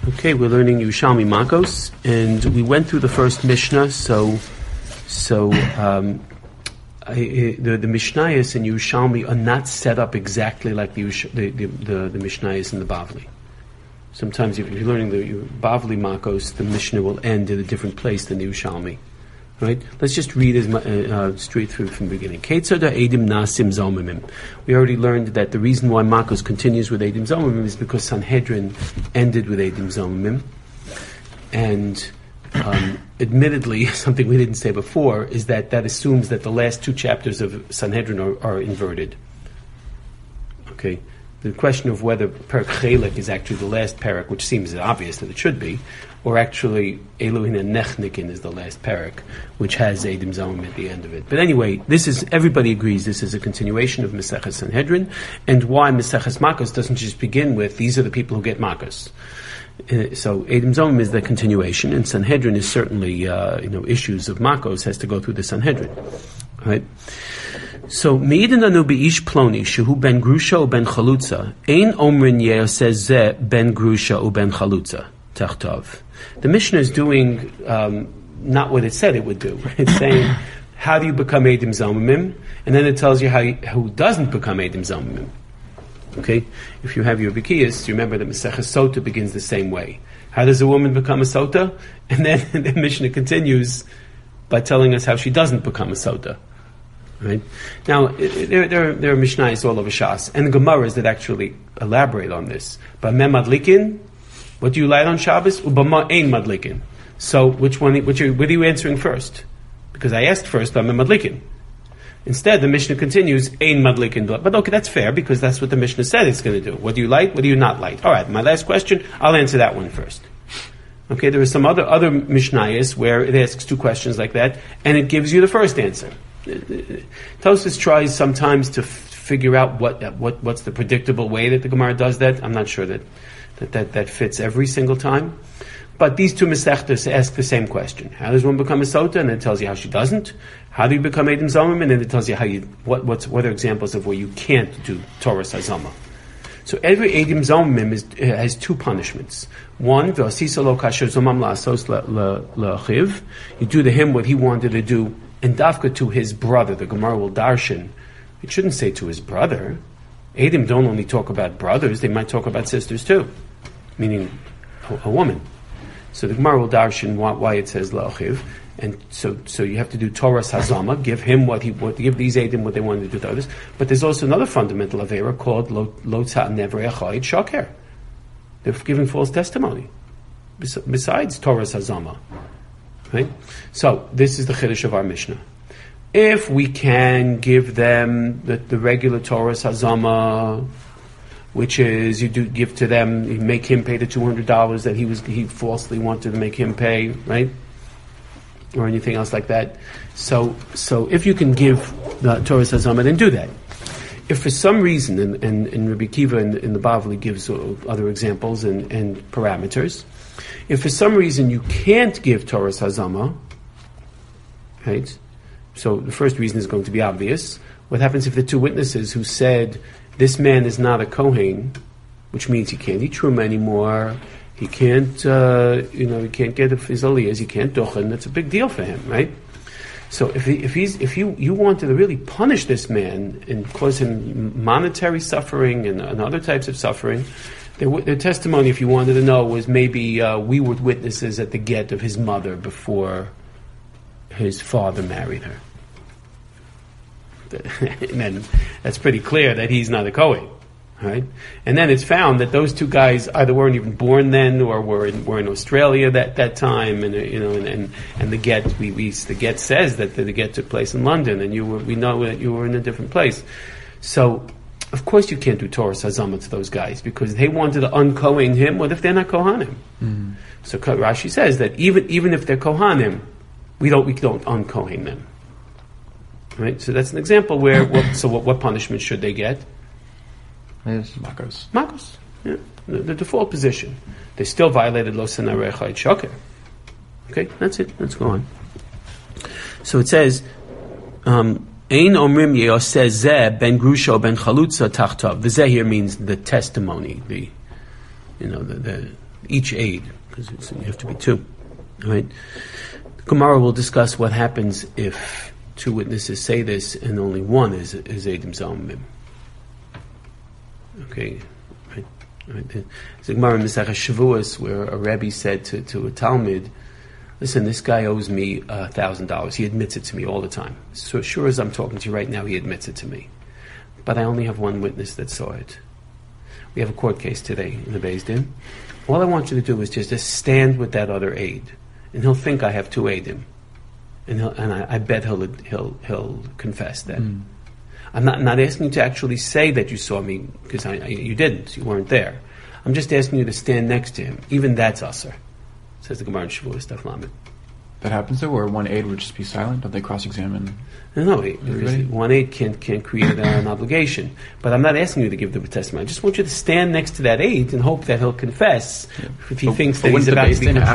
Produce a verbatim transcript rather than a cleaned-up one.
Okay, we're learning Yerushalmi Makos, and we went through the first Mishnah. So, so um, I, the the Mishnayos in Yerushalmi are not set up exactly like the the the, the, the Mishnayos in the Bavli. Sometimes, if you're learning the Bavli Makos, the Mishnah will end in a different place than the Yerushalmi. Right? Let's just read as, uh, uh, straight through from the beginning. Edim Nasim Zomimim. We already learned that the reason why Makos continues with Edim Zomimim is because Sanhedrin ended with Edim Zomimim. And um, admittedly, something we didn't say before is that that assumes that the last two chapters of Sanhedrin are, are inverted. Okay? The question of whether Perek Chelek is actually the last Perek, which seems obvious that it should be, or actually Elohim and Nechnikin is the last Perek, which has Edim Zomim at the end of it. But anyway, this is, everybody agrees this is a continuation of Maseches Sanhedrin, and why Maseches Makos doesn't just begin with, these are the people who get Makos. Uh, so Edim Zomim is the continuation, and Sanhedrin is certainly, uh, you know, issues of Makos has to go through the Sanhedrin. Right? So, Meidin anu beish ploni, shehu ben grusha u ben chalutza, ein omrin yeoseh zeh ben grusha u ben chalutza, tachtov. The Mishnah is doing um, not what it said it would do. It's saying, how do you become Edim Zomimim? And then it tells you how you, who doesn't become Edim Zomimim. Okay? If you have your Bikiyas, you remember that Maseches Sota begins the same way. How does a woman become a Sota? And then the Mishnah continues by telling us how she doesn't become a Sota. Right? Now, there, there, there are Mishnayos all over Shas, and Gemaras that actually elaborate on this. But Mem Madlikin, what do you light on Shabbos? Ubama Ein Madlikin. So, which one, which are, what are you answering first? Because I asked first about Mem Madlikin. Instead, the Mishnah continues, Ein Madlikin. But okay, that's fair, because that's what the Mishnah said it's going to do. What do you light? What do you not light? Alright, my last question, I'll answer that one first. Okay, there are some other, other Mishnayos where it asks two questions like that, and it gives you the first answer. Tosfos tries sometimes to f- figure out what what what's the predictable way that the Gemara does that. I'm not sure that that, that, that fits every single time. But these two Masechtas ask the same question. How does one become a Sota? And it tells you how she doesn't. How do you become Edim Zomim? And then it tells you how you what what's, what are examples of where you can't do Torah Hazama. So every Edim Zomim is, has two punishments. One, V'asisa lo kasher zomam la'asos la'chiv. You do to him what he wanted to do. And dafka to his brother, the Gemara will darshan. It shouldn't say to his brother. Edim don't only talk about brothers; they might talk about sisters too, meaning a, a woman. So the Gemara will darshan why, why it says la'achiv, and so so you have to do Torah Hazama, give him what he what give these Edim what they wanted to do to others. But there's also another fundamental avera called lo tzah nevrei achayid shaker. They're giving false testimony. Besides Torah Hazama. Right? So, this is the Chiddush of our Mishnah. If we can give them the, the regular Torah Hazama, which is you do give to them, you make him pay the two hundred dollars that he was he falsely wanted to make him pay, right? Or anything else like that. So, so if you can give the Torah Hazama, then do that. If for some reason, and, and, and Rabbi Kiva in, in the Bavli gives other examples and, and parameters, if for some reason you can't give Torah Hazama, right? So the first reason is going to be obvious. What happens if the two witnesses who said this man is not a Kohen, which means he can't eat truma anymore, he can't, uh, you know, he can't get his aliyahs, he can't duchen. That's a big deal for him, right? So if he, if he's if you you wanted to really punish this man and cause him monetary suffering and, and other types of suffering. Their, their testimony, if you wanted to know, was maybe uh, we were witnesses at the get of his mother before his father married her. And then that's pretty clear that he's not a Kohen, right? And then it's found that those two guys either weren't even born then or were in, were in Australia that, that time, and uh, you know, and, and, and the get we, we the get says that the, the get took place in London, and you were we know that you were in a different place, so. Of course you can't do Torah Hazama to those guys because they wanted to un-Kohen him. What if they're not Kohanim? Mm. So Rashi says that even even if they're Kohanim, we don't we don't un-Kohen them. Right? So that's an example where what, so what, what punishment should they get? Yes, Makos. Makos. Yeah. The, the default position. They still violated Lo Sanarei Chayid Shoker. Okay, that's it. Let's go on. So it says. Um, Ein omrim yeoseh zeh ben grusha ben chalutza tachtav. The zeh here means the testimony, the, you know, the, the each aid, because you have to be two. All right. The Gemara will discuss what happens if two witnesses say this and only one is is Eidim Zomim. Okay. Right. Right. There's a Gemara in Masechah Shavuos where a Rebbe said to, to a Talmud, listen, this guy owes me a thousand dollars. He admits it to me all the time. So sure as I'm talking to you right now, he admits it to me. But I only have one witness that saw it. We have a court case today in the Beis Din. All I want you to do is just to stand with that other aide, and he'll think I have two aidim, and he'll, and I, I bet he'll he'll he'll confess that. Mm. I'm not not asking you to actually say that you saw me, because I, I, you didn't, you weren't there. I'm just asking you to stand next to him. Even that's usher, says the Gemara in Shavuos Daf Lamed. That happens though, where one aide would just be silent? Don't they cross-examine? No, no, because one aide can't can't create an obligation. But I'm not asking you to give the testimony. I just want you to stand next to that aide and hope that he'll confess yeah. if he but, thinks but that he's about to be.